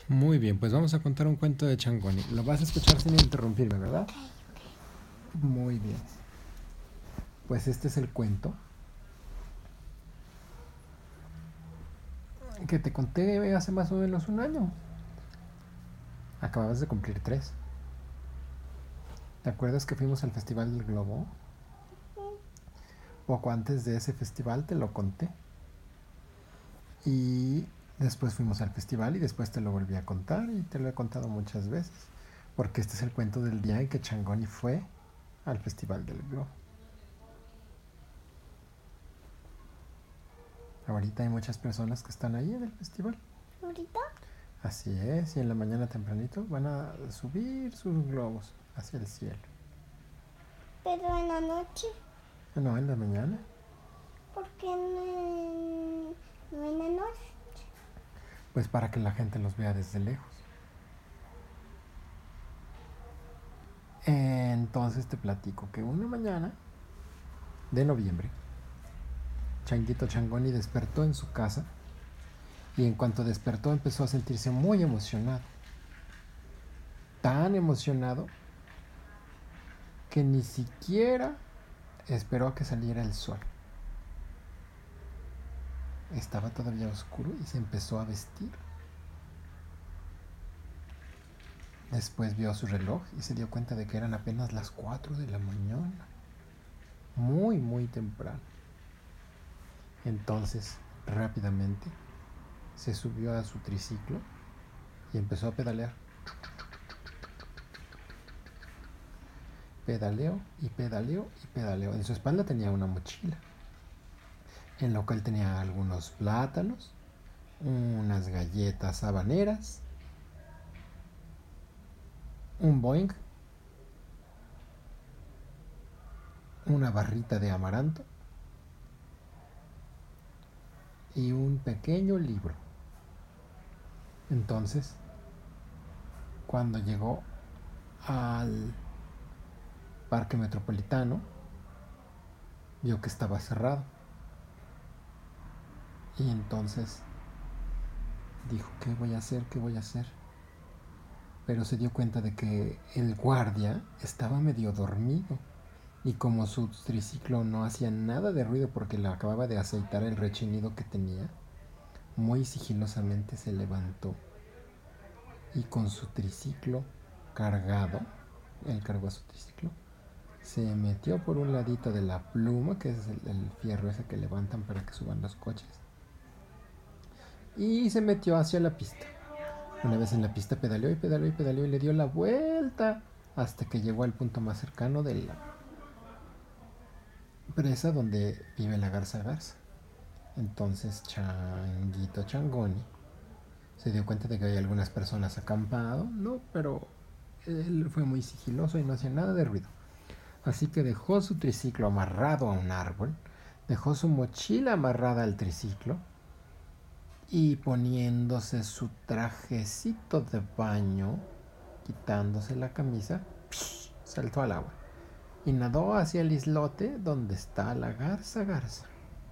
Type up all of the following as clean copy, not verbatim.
Muy bien, pues vamos a contar un cuento de Changoni. Lo vas a escuchar sin interrumpirme, ¿verdad? Muy bien. Pues este es el cuento que te conté hace más o menos un año. Acababas de cumplir 3. ¿Te acuerdas que fuimos al Festival del Globo? Poco antes de ese festival te lo conté. Y después fuimos al festival y después te lo volví a contar y te lo he contado muchas veces. Porque este es el cuento del día en que Changoni fue al Festival del Globo. Ahorita hay muchas personas que están ahí en el festival. ¿Ahorita? Así es, y en la mañana tempranito van a subir sus globos hacia el cielo. Pero en la noche. No, en la mañana. ¿Por qué no en la noche? Pues para que la gente los vea desde lejos. Entonces te platico que una mañana de noviembre, Changuito Changoni despertó en su casa y en cuanto despertó empezó a sentirse muy emocionado. Tan emocionado que ni siquiera esperó a que saliera el sol. Estaba todavía oscuro y se empezó a vestir. Después vio su reloj y se dio cuenta de que eran apenas las 4 de la mañana. Muy, muy temprano. Entonces, rápidamente, se subió a su triciclo y empezó a pedalear. Pedaleó y pedaleó y pedaleó. En su espalda tenía una mochila, en la cual tenía algunos plátanos, unas galletas habaneras, un Boing, una barrita de amaranto y un pequeño libro. Entonces, cuando llegó al parque metropolitano, vio que estaba cerrado. Y entonces dijo, ¿qué voy a hacer? ¿Qué voy a hacer? Pero se dio cuenta de que el guardia estaba medio dormido. Y como su triciclo no hacía nada de ruido porque le acababa de aceitar el rechinido que tenía, muy sigilosamente se levantó y con su triciclo cargado, él cargó a su triciclo, se metió por un ladito de la pluma, que es el fierro ese que levantan para que suban los coches, y se metió hacia la pista. Una vez en la pista pedaleó y pedaleó y pedaleó y le dio la vuelta hasta que llegó al punto más cercano de la presa donde vive la garza garza. Entonces Changuito Changoni se dio cuenta de que había algunas personas acampado, no, pero él fue muy sigiloso y no hacía nada de ruido. Así que dejó su triciclo amarrado a un árbol, dejó su mochila amarrada al triciclo y poniéndose su trajecito de baño, quitándose la camisa, saltó al agua y nadó hacia el islote donde está la garza garza.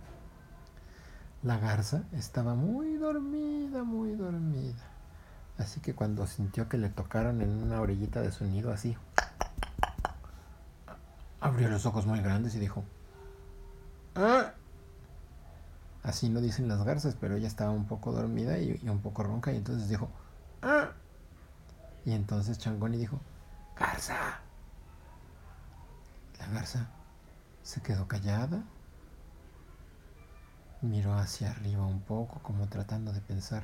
La garza estaba muy dormida, muy dormida. Así que cuando sintió que le tocaron en una orillita de su nido así, abrió los ojos muy grandes y dijo, ¡ah! Así no dicen las garzas, pero ella estaba un poco dormida y un poco ronca y entonces dijo, ¡ah! Y entonces Changoni dijo, ¡garza! La garza se quedó callada, miró hacia arriba un poco como tratando de pensar,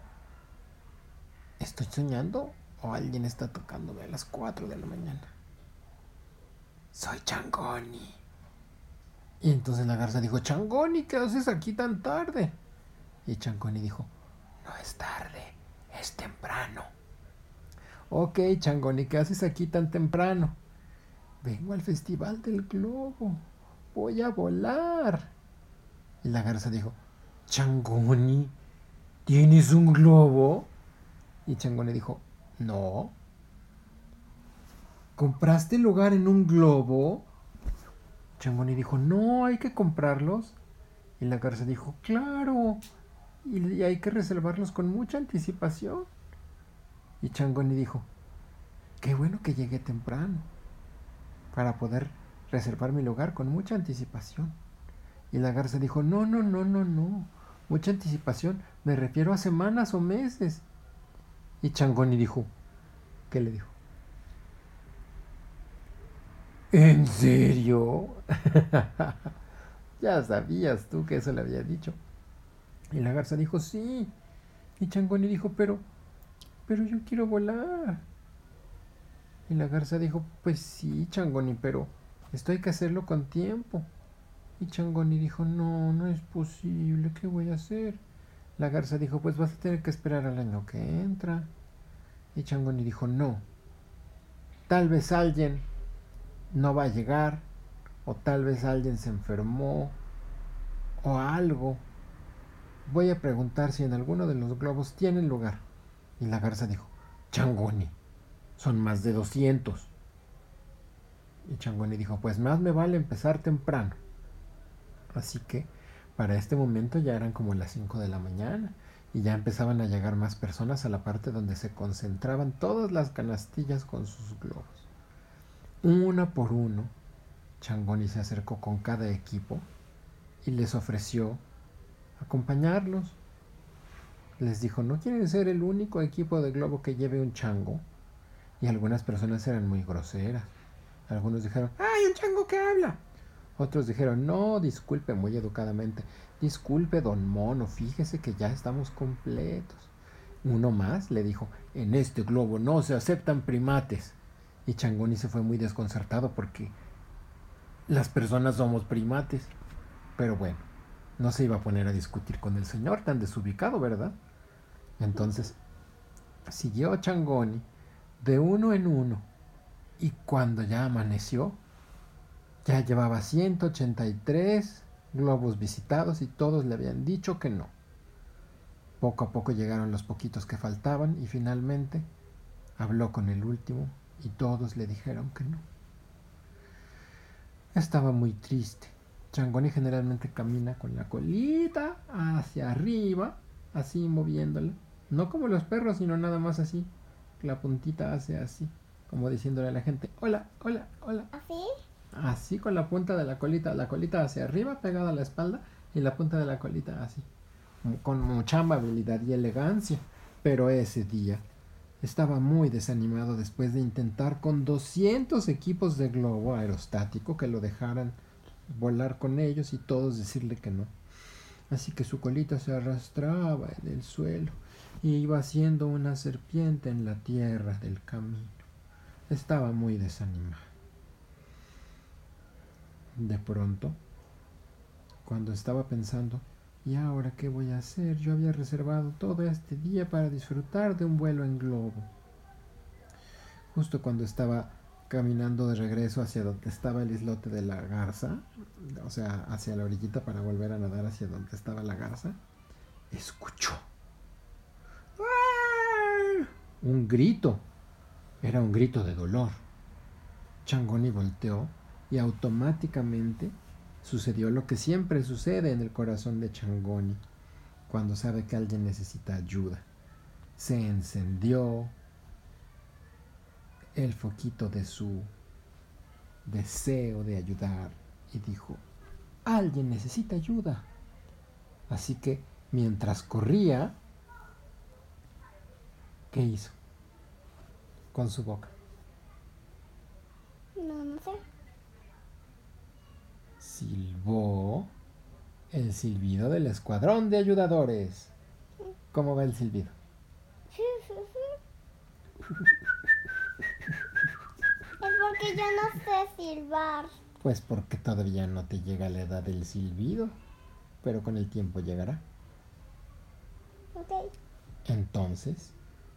¿estoy soñando o alguien está tocándome a las 4 de la mañana? Soy Changoni. Y entonces la garza dijo, Changoni, ¿qué haces aquí tan tarde? Y Changoni dijo, no es tarde, es temprano. Ok, Changoni, ¿qué haces aquí tan temprano? Vengo al Festival del Globo, voy a volar. Y la garza dijo, Changoni, ¿tienes un globo? Y Changoni dijo, no. ¿Compraste lugar en un globo? Changoni dijo, no, hay que comprarlos. Y la garza dijo, claro, y hay que reservarlos con mucha anticipación. Y Changoni dijo, qué bueno que llegué temprano para poder reservar mi lugar con mucha anticipación. Y la garza dijo, no, no, no, no, no. Mucha anticipación, me refiero a semanas o meses. Y Changoni dijo, ¿qué le dijo? ¿En serio? Ya sabías tú que eso le había dicho. Y la garza dijo, sí. Y Changoni dijo, pero yo quiero volar. Y la garza dijo, pues sí, Changoni, pero esto hay que hacerlo con tiempo. Y Changoni dijo, no, no es posible, ¿qué voy a hacer? La garza dijo, pues vas a tener que esperar al año que entra. Y Changoni dijo, no, tal vez alguien no va a llegar, o tal vez alguien se enfermó, o algo. Voy a preguntar si en alguno de los globos tienen lugar. Y la garza dijo, Changoni, son más de 200. Y Changoni dijo, pues más me vale empezar temprano. Así que para este momento ya eran como las 5 de la mañana y ya empezaban a llegar más personas a la parte donde se concentraban todas las canastillas con sus globos. Una por uno, Changoni se acercó con cada equipo y les ofreció acompañarlos. Les dijo, ¿no quieren ser el único equipo de globo que lleve un chango? Y algunas personas eran muy groseras. Algunos dijeron, ¡ay, un chango que habla! Otros dijeron, no, disculpe, muy educadamente, disculpe, don Mono, fíjese que ya estamos completos. Uno más le dijo, en este globo no se aceptan primates. Y Changoni se fue muy desconcertado porque las personas somos primates. Pero bueno, no se iba a poner a discutir con el señor tan desubicado, ¿verdad? Entonces, siguió Changoni de uno en uno. Y cuando ya amaneció, ya llevaba 183 globos visitados y todos le habían dicho que no. Poco a poco llegaron los poquitos que faltaban y finalmente habló con el último y todos le dijeron que no. Estaba muy triste. Changoni generalmente camina con la colita hacia arriba, así moviéndola. No como los perros, sino nada más así. La puntita hace así, como diciéndole a la gente, hola, hola, hola. ¿Así? Así con la punta de la colita hacia arriba, pegada a la espalda, y la punta de la colita así, con mucha amabilidad y elegancia. Pero ese día estaba muy desanimado después de intentar con 200 equipos de globo aerostático que lo dejaran volar con ellos y todos decirle que no. Así que su colita se arrastraba en el suelo y iba haciendo una serpiente en la tierra del camino. Estaba muy desanimado. De pronto, cuando estaba pensando, ¿y ahora qué voy a hacer? Yo había reservado todo este día para disfrutar de un vuelo en globo. Justo cuando estaba caminando de regreso hacia donde estaba el islote de la garza, o sea, hacia la orillita para volver a nadar hacia donde estaba la garza, escuchó un grito. Era un grito de dolor. Changoni volteó y automáticamente sucedió lo que siempre sucede en el corazón de Changoni cuando sabe que alguien necesita ayuda. Se encendió el foquito de su deseo de ayudar y dijo, alguien necesita ayuda. Así que mientras corría, ¿qué hizo? Con su boca. No sé. Silbó el silbido del escuadrón de ayudadores. ¿Cómo va el silbido? Es porque yo no sé silbar. Pues porque todavía no te llega la edad del silbido, pero con el tiempo llegará. Ok. Entonces,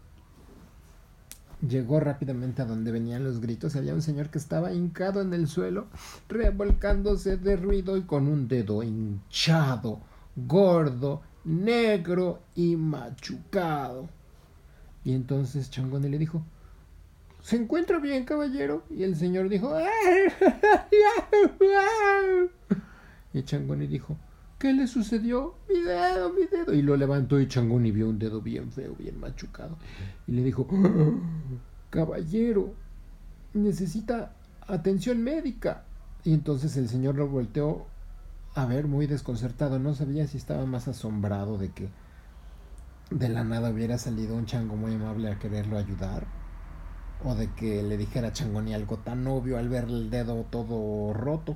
llegó rápidamente a donde venían los gritos y había un señor que estaba hincado en el suelo, revolcándose de ruido y con un dedo hinchado, gordo, negro y machucado. Y entonces Changoni le dijo, ¿se encuentra bien, caballero? Y el señor dijo, y Changoni dijo, ¿qué le sucedió? Mi dedo, mi dedo. Y lo levantó y Changoni vio un dedo bien feo, bien machucado. Y le dijo, caballero, necesita atención médica. Y entonces el señor lo volteó a ver muy desconcertado. No sabía si estaba más asombrado de que de la nada hubiera salido un chango muy amable a quererlo ayudar, o de que le dijera a Changoni algo tan obvio al ver el dedo todo roto.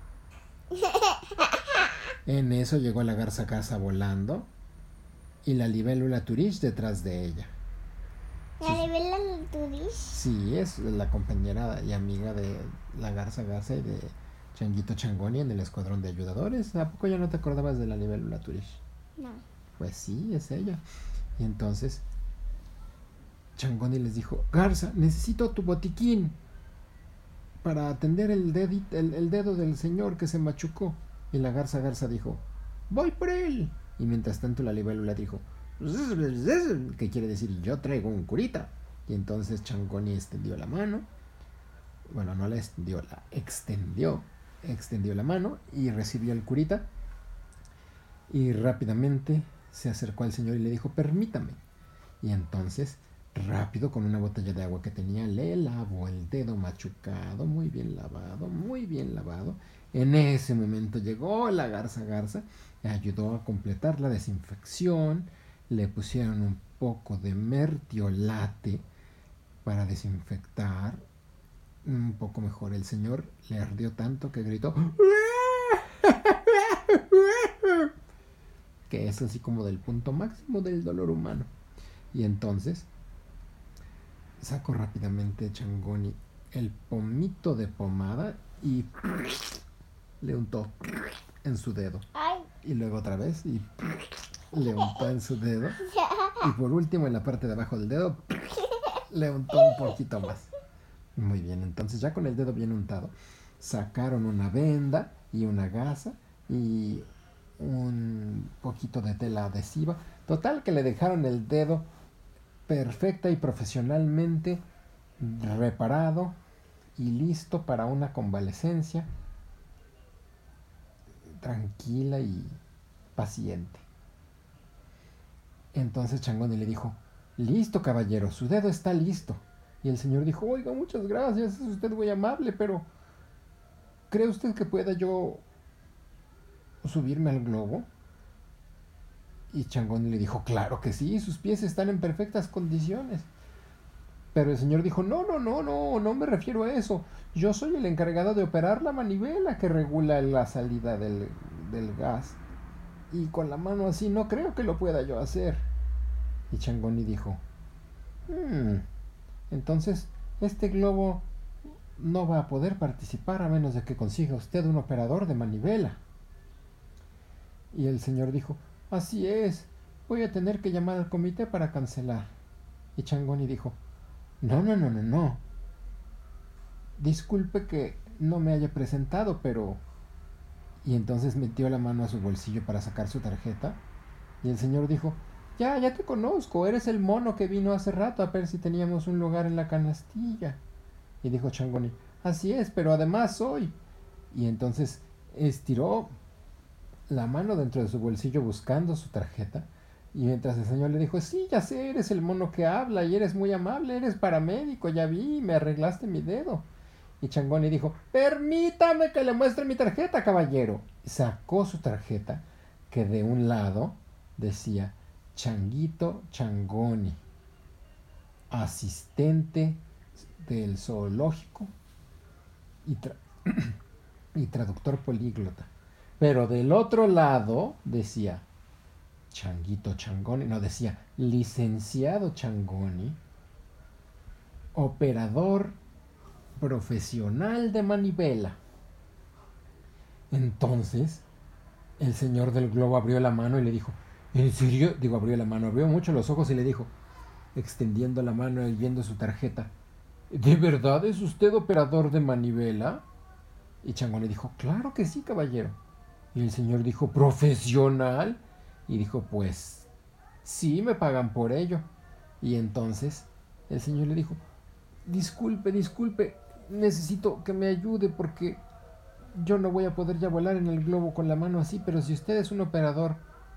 En eso llegó la garza garza volando y la libélula Turish detrás de ella. ¿La libélula Turish? Sí, es la compañera y amiga de la garza garza y de Changuito Changoni en el escuadrón de ayudadores. ¿A poco ya no te acordabas de la libélula Turish? No. Pues sí, es ella. Y entonces Changoni les dijo, Garza, necesito tu botiquín para atender el dedo del señor que se machucó. Y la garza garza dijo, voy por él. Y mientras tanto la libélula dijo, ¿qué quiere decir? Yo traigo un curita. Y entonces Changoni extendió la mano. Bueno, no la extendió, la extendió. Extendió la mano y recibió el curita. Y rápidamente se acercó al señor y le dijo, permítame. Y entonces, rápido, con una botella de agua que tenía, le lavó el dedo machucado, muy bien lavado, muy bien lavado. En ese momento llegó la garza garza, ayudó a completar la desinfección, le pusieron un poco de mertiolate para desinfectar un poco mejor. El señor le ardió tanto que gritó, que es así como del punto máximo del dolor humano. Y entonces sacó rápidamente Changoni el pomito de pomada y le untó en su dedo. Ay. Y luego otra vez y le untó en su dedo. Y por último en la parte de abajo del dedo le untó un poquito más. Muy bien, entonces ya con el dedo bien untado, sacaron una venda y una gasa y un poquito de tela adhesiva. Total que le dejaron el dedo perfecta y profesionalmente reparado y listo para una convalecencia tranquila y paciente. Entonces Changoni le dijo, listo, caballero, su dedo está listo. Y el señor dijo, oiga, muchas gracias, es usted muy amable, pero ¿cree usted que pueda yo subirme al globo? Y Changoni le dijo, claro que sí, sus pies están en perfectas condiciones. Pero el señor dijo, no me refiero a eso. Yo soy el encargado de operar la manivela que regula la salida del gas. Y con la mano así no creo que lo pueda yo hacer. Y Changoni dijo, entonces este globo no va a poder participar a menos de que consiga usted un operador de manivela. Y el señor dijo, así es, voy a tener que llamar al comité para cancelar. Y Changoni dijo, no. Disculpe que no me haya presentado, pero... Y entonces metió la mano a su bolsillo para sacar su tarjeta. Y el señor dijo, ya te conozco, eres el mono que vino hace rato a ver si teníamos un lugar en la canastilla. Y dijo Changoni, así es, pero además soy... Y entonces estiró la mano dentro de su bolsillo buscando su tarjeta. Y mientras el señor le dijo, sí, ya sé, eres el mono que habla y eres muy amable, eres paramédico, ya vi, me arreglaste mi dedo. Y Changoni dijo, permítame que le muestre mi tarjeta, caballero. Y sacó su tarjeta, que de un lado decía, Changuito Changoni, asistente del zoológico y, y traductor políglota. Pero del otro lado decía, Changuito Changoni, no, decía licenciado Changoni, operador profesional de manivela. Entonces el señor del globo abrió la mano y le dijo, ¿en serio? Digo, abrió la mano, abrió mucho los ojos y le dijo, extendiendo la mano y viendo su tarjeta, ¿de verdad es usted operador de manivela? Y Changoni dijo, claro que sí, caballero. Y el señor dijo, ¿profesional? Y dijo, pues sí, me pagan por ello. Y entonces el señor le dijo, disculpe, necesito que me ayude porque yo no voy a poder ya volar en el globo con la mano así, pero si usted es un operador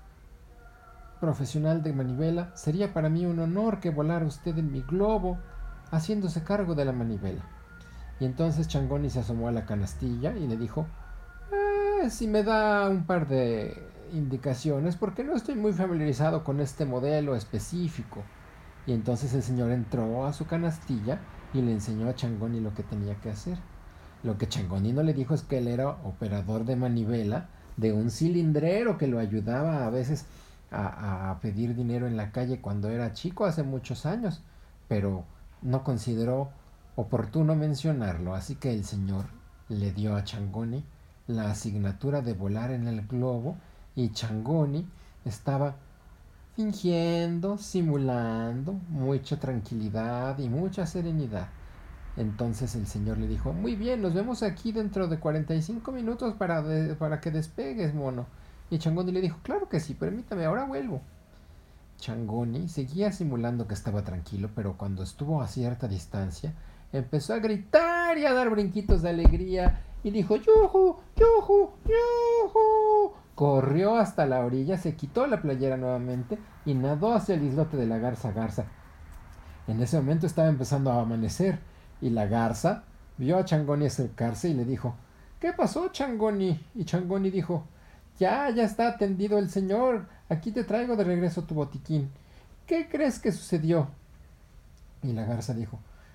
profesional de manivela, sería para mí un honor que volara usted en mi globo, haciéndose cargo de la manivela. Y entonces Changoni se asomó a la canastilla y le dijo, si me da un par de indicaciones, porque no estoy muy familiarizado con este modelo específico. Y entonces el señor entró a su canastilla y le enseñó a Changoni lo que tenía que hacer. Lo que Changoni no le dijo es que él era operador de manivela de un cilindrero que lo ayudaba a veces a pedir dinero en la calle cuando era chico hace muchos años, pero no consideró oportuno mencionarlo, así que el señor le dio a Changoni la asignatura de volar en el globo y Changoni estaba fingiendo, simulando mucha tranquilidad y mucha serenidad. Entonces el señor le dijo, muy bien, nos vemos aquí dentro de 45 minutos para que despegues, mono. Y Changoni le dijo, claro que sí, permítame, ahora vuelvo. Changoni seguía simulando que estaba tranquilo, pero cuando estuvo a cierta distancia, empezó a gritar y a dar brinquitos de alegría y dijo, ¡yujú! ¡Yujú! ¡Yujú! Corrió hasta la orilla, se quitó la playera nuevamente y nadó hacia el islote de la garza garza. En ese momento estaba empezando a amanecer y la garza vio a Changoni acercarse y le dijo, ¿qué pasó, Changoni? Y Changoni dijo, ya está atendido el señor, aquí te traigo de regreso tu botiquín. ¿Qué crees que sucedió? Y la garza dijo,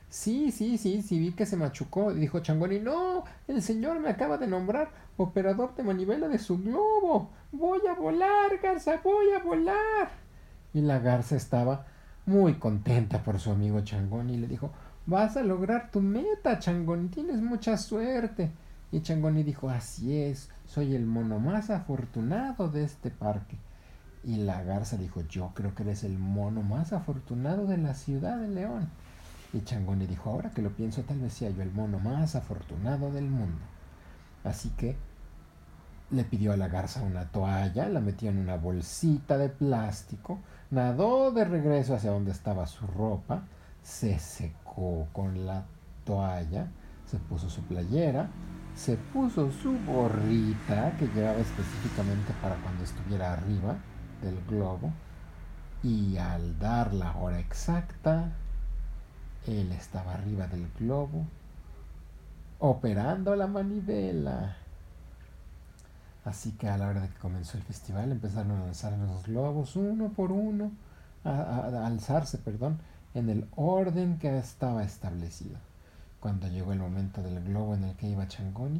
sí, vi que se machucó. Y dijo Changoni, no, el señor me acaba de nombrar operador de manivela de su globo. Voy a volar, garza, voy a volar. Y la garza estaba muy contenta por su amigo Changoni y le dijo, vas a lograr tu meta, Changoni, tienes mucha suerte. Y Changoni dijo, así es, soy el mono más afortunado de este parque. Y la garza dijo, yo creo que eres el mono más afortunado de la ciudad de León. Y Changoni dijo, ahora que lo pienso, tal vez sea yo el mono más afortunado del mundo. Así que le pidió a la garza una toalla, la metió en una bolsita de plástico, nadó de regreso hacia donde estaba su ropa, se secó con la toalla, se puso su playera, se puso su gorrita que llevaba específicamente para cuando estuviera arriba del globo y al dar la hora exacta, él estaba arriba del globo operando la manivela. Así que a la hora de que comenzó el festival empezaron a lanzar los globos uno por uno, a alzarse, perdón, en el orden que estaba establecido. Cuando llegó el momento del globo en el que iba Changoni,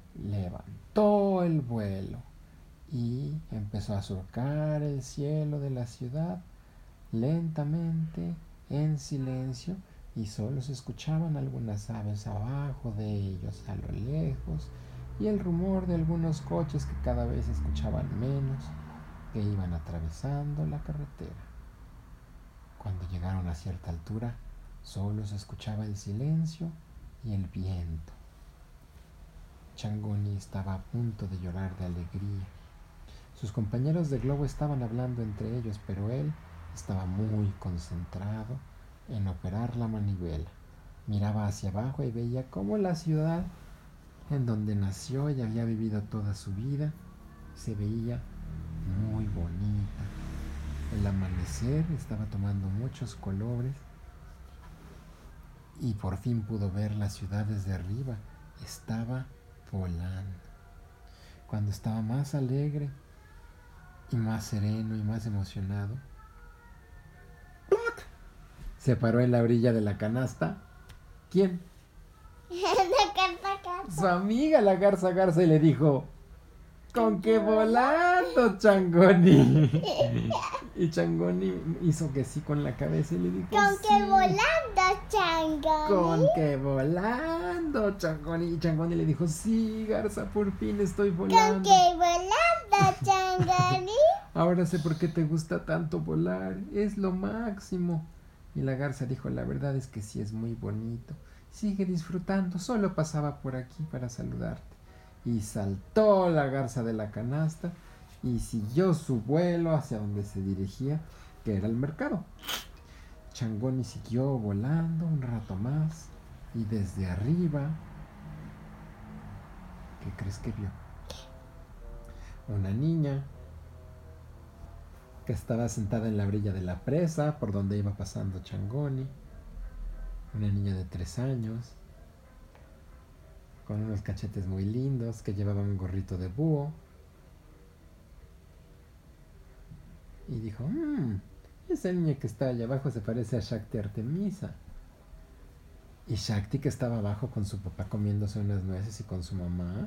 levantó el vuelo y empezó a surcar el cielo de la ciudad lentamente, en silencio, y solo se escuchaban algunas aves abajo de ellos, a lo lejos, y el rumor de algunos coches que cada vez se escuchaban menos, que iban atravesando la carretera. Cuando llegaron a cierta altura, solo se escuchaba el silencio y el viento. Changoni estaba a punto de llorar de alegría. Sus compañeros de globo estaban hablando entre ellos, pero él estaba muy concentrado en operar la manivela. Miraba hacia abajo y veía cómo la ciudad en donde nació y había vivido toda su vida se veía muy bonita. El amanecer estaba tomando muchos colores y por fin pudo ver la ciudad desde arriba. Estaba volando. Cuando estaba más alegre y más sereno y más emocionado, se paró en la orilla de la canasta. ¿Quién? Su amiga la garza garza y le dijo, ¿con qué volando, Changoni? Y Changoni hizo que sí con la cabeza y le dijo, ¿Con sí, qué volando, Changoni? ¿con qué volando, Changoni? Y Changoni le dijo, sí, garza, por fin estoy volando. ¿Con qué volando, Changoni? Ahora sé por qué te gusta tanto volar, es lo máximo. Y la garza dijo, la verdad es que sí es muy bonito. Sigue disfrutando, solo pasaba por aquí para saludarte. Y saltó la garza de la canasta y siguió su vuelo hacia donde se dirigía, que era el mercado. Changoni siguió volando un rato más y desde arriba ¿Qué crees que vio? Una niña que estaba sentada en la orilla de la presa por donde iba pasando Changoni. Una niña de 3 años, con unos cachetes muy lindos, que llevaba un gorrito de búho. Y dijo, esa niña que está allá abajo se parece a Shakti Artemisa. Y Shakti, que estaba abajo con su papá comiéndose unas nueces y con su mamá,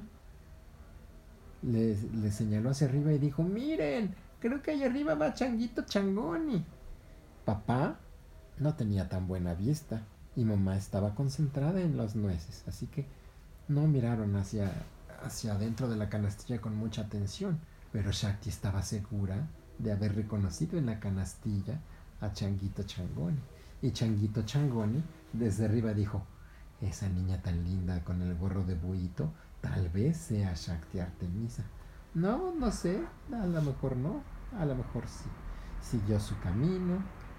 le señaló hacia arriba y dijo, miren, creo que allá arriba va Changuito Changoni. Papá no tenía tan buena vista y mamá estaba concentrada en las nueces, así que no miraron hacia adentro de la canastilla con mucha atención, pero Shakti estaba segura de haber reconocido en la canastilla a Changuito Changoni. Y Changuito Changoni desde arriba dijo, esa niña tan linda con el gorro de buito, tal vez sea Shakti Artemisa. No, no sé, a lo mejor no, a lo mejor sí. Siguió su camino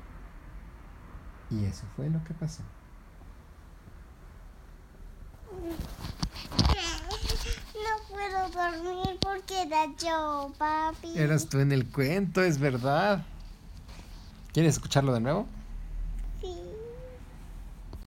y eso fue lo que pasó. No puedo dormir porque era yo, papi. Eras tú en el cuento, es verdad. ¿Quieres escucharlo de nuevo?